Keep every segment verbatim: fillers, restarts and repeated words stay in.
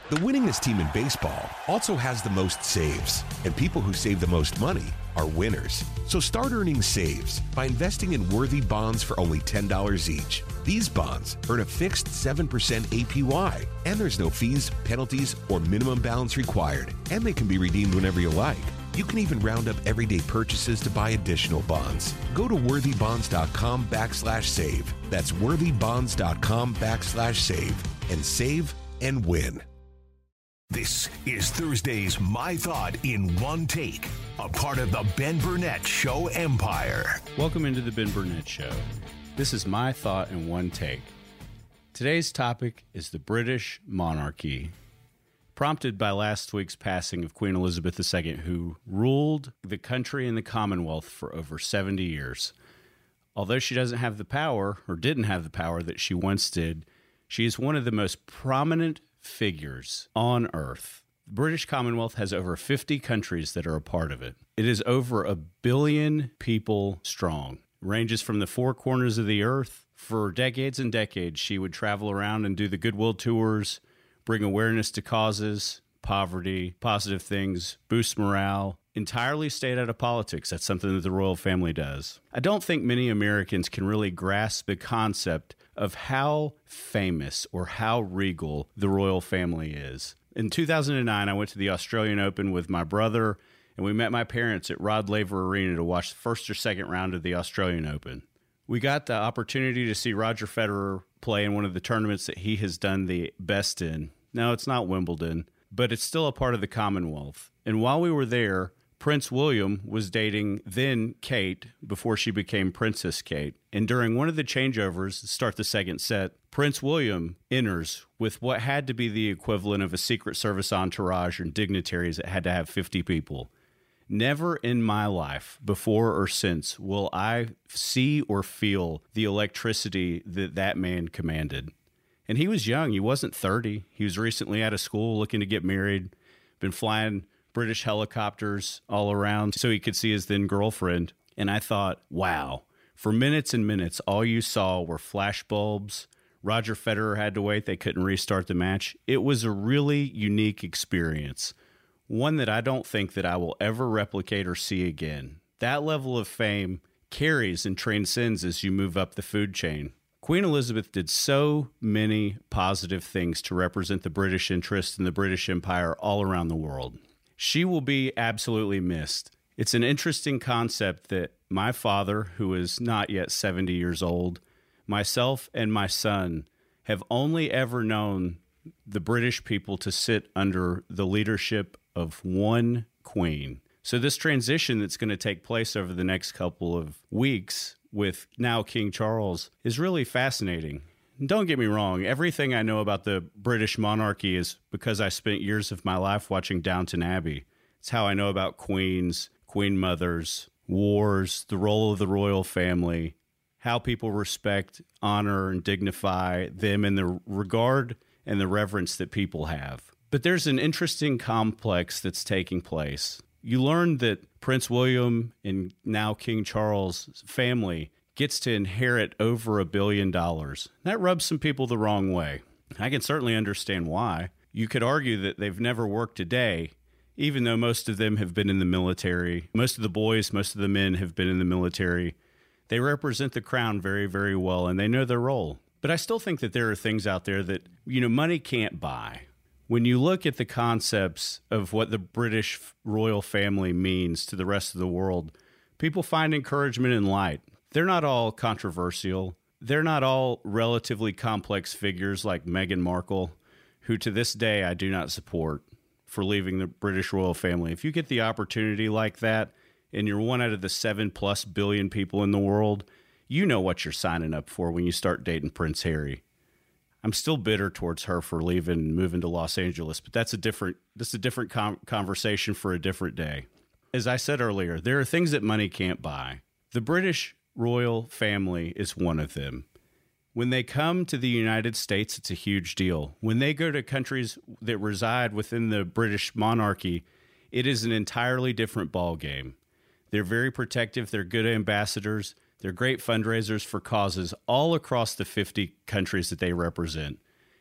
The winningest team in baseball also has the most saves, and people who save the most money are winners. So start earning saves by investing in worthy bonds for only ten dollars each. These bonds earn a fixed seven percent A P Y, and there's no fees, penalties, or minimum balance required, and they can be redeemed whenever you like. You can even round up everyday purchases to buy additional bonds. Go to worthybonds.com backslash save. That's worthybonds.com backslash save and save and win. This is Thursday's My Thought in One Take, a part of the Ben Burnett Show empire. Welcome into the Ben Burnett Show. This is My Thought in One Take. Today's topic is the British monarchy. Prompted by last week's passing of Queen Elizabeth the Second, who ruled the country and the Commonwealth for over seventy years. Although she doesn't have the power, or didn't have the power that she once did, she is one of the most prominent figures on Earth. The British Commonwealth has over fifty countries that are a part of it. It is over a billion people strong. Ranges from the four corners of the earth. For decades and decades, she would travel around and do the goodwill tours, bring awareness to causes, poverty, positive things, boost morale, entirely stayed out of politics. That's something that the royal family does. I don't think many Americans can really grasp the concept of how famous or how regal the royal family is. In two thousand nine, I went to the Australian Open with my brother, and we met my parents at Rod Laver Arena to watch the first or second round of the Australian Open. We got the opportunity to see Roger Federer play in one of the tournaments that he has done the best in. No, it's not Wimbledon, but it's still a part of the Commonwealth. And while we were there, Prince William was dating then Kate before she became Princess Kate. And during one of the changeovers to start the second set, Prince William enters with what had to be the equivalent of a Secret Service entourage and dignitaries that had to have fifty people. Never in my life, before or since, will I see or feel the electricity that that man commanded. And he was young. He wasn't thirty. He was recently out of school looking to get married, been flying British helicopters all around so he could see his then girlfriend. And I thought, wow, for minutes and minutes, all you saw were flash bulbs. Roger Federer had to wait. They couldn't restart the match. It was a really unique experience, one that I don't think that I will ever replicate or see again. That level of fame carries and transcends as you move up the food chain. Queen Elizabeth did so many positive things to represent the British interest and the British Empire all around the world. She will be absolutely missed. It's an interesting concept that my father, who is not yet seventy years old, myself and my son have only ever known the British people to sit under the leadership of one queen. So this transition that's going to take place over the next couple of weeks with now King Charles is really fascinating. Don't get me wrong, everything I know about the British monarchy is because I spent years of my life watching Downton Abbey. It's how I know about queens, queen mothers, wars, the role of the royal family, how people respect, honor, and dignify them in the regard and the reverence that people have. But there's an interesting complex that's taking place. You learn that Prince William and now King Charles' family gets to inherit over a billion dollars. That rubs some people the wrong way. I can certainly understand why. You could argue that they've never worked a day, even though most of them have been in the military. Most of the boys, most of the men have been in the military. They represent the crown very, very well, and they know their role. But I still think that there are things out there that, you know, money can't buy. When you look at the concepts of what the British royal family means to the rest of the world, people find encouragement in light. They're not all controversial. They're not all relatively complex figures like Meghan Markle, who to this day I do not support for leaving the British royal family. If you get the opportunity like that and you're one out of the seven plus billion people in the world, you know what you're signing up for when you start dating Prince Harry. I'm still bitter towards her for leaving and moving to Los Angeles, but that's a different that's a different com- conversation for a different day. As I said earlier, there are things that money can't buy. The British royal family is one of them. When they come to the United States, it's a huge deal. When they go to countries that reside within the British monarchy, it is an entirely different ballgame. They're very protective. They're good ambassadors. They're great fundraisers for causes all across the fifty countries that they represent.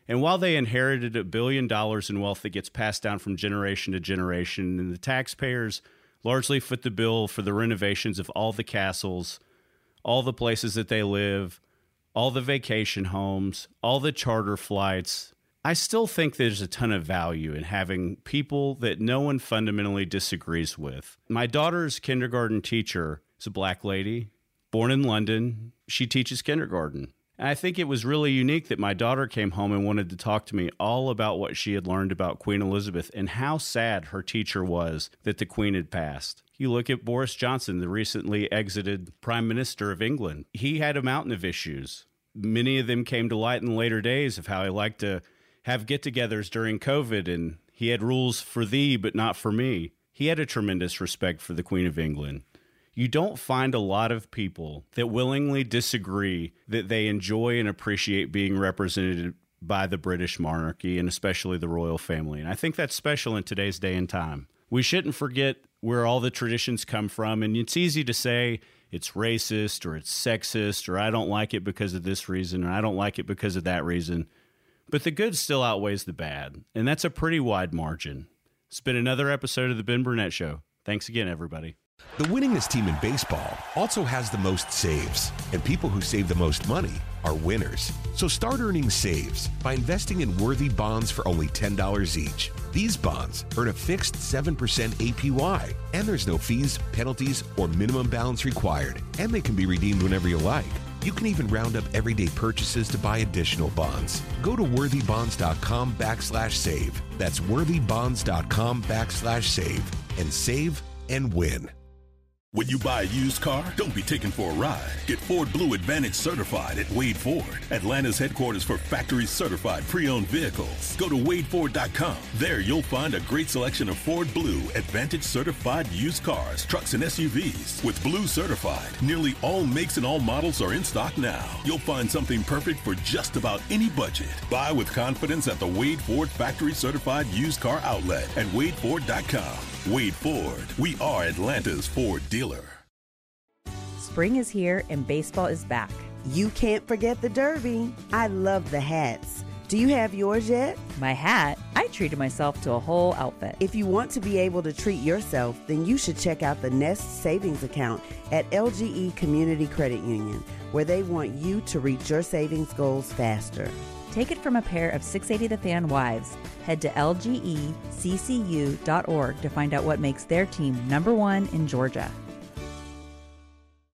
And while they inherited a billion dollars in wealth that gets passed down from generation to generation, and the taxpayers largely foot the bill for the renovations of all the castles, all the places that they live, all the vacation homes, all the charter flights, I still think there's a ton of value in having people that no one fundamentally disagrees with. My daughter's kindergarten teacher is a black lady, born in London. She teaches kindergarten. And I think it was really unique that my daughter came home and wanted to talk to me all about what she had learned about Queen Elizabeth and how sad her teacher was that the Queen had passed. You look at Boris Johnson, the recently exited Prime Minister of England. He had a mountain of issues. Many of them came to light in later days of how he liked to have get-togethers during COVID, and he had rules for thee but not for me. He had a tremendous respect for the Queen of England. You don't find a lot of people that willingly disagree that they enjoy and appreciate being represented by the British monarchy and especially the royal family. And I think that's special in today's day and time. We shouldn't forget where all the traditions come from. And it's easy to say it's racist or it's sexist or I don't like it because of this reason or I don't like it because of that reason. But the good still outweighs the bad. And that's a pretty wide margin. It's been another episode of The Ben Burnett Show. Thanks again, everybody. The winningest team in baseball also has the most saves, and people who save the most money are winners. So start earning saves by investing in worthy bonds for only ten dollars each. These bonds earn a fixed seven percent A P Y, and there's no fees, penalties, or minimum balance required, and they can be redeemed whenever you like. You can even round up everyday purchases to buy additional bonds. Go to worthybonds.com backslash save. That's worthybonds.com backslash save and save and win. When you buy a used car, don't be taken for a ride. Get Ford Blue Advantage certified at Wade Ford, Atlanta's headquarters for factory certified pre-owned vehicles. Go to wade ford dot com. There you'll find a great selection of Ford Blue Advantage certified used cars, trucks, and S U Vs. With Blue certified, nearly all makes and all models are in stock now. You'll find something perfect for just about any budget. Buy with confidence at the Wade Ford factory certified used car outlet at wade ford dot com. Wade Ford. We are Atlanta's Ford dealer. Spring is here and baseball is back. You can't forget the Derby. I love the hats. Do you have yours yet? My hat? I treated myself to a whole outfit. If you want to be able to treat yourself, then you should check out the Nest Savings Account at L G E Community Credit Union, where they want you to reach your savings goals faster. Take it from a pair of six eighty The Fan wives. Head to L G E C C U dot org to find out what makes their team number one in Georgia.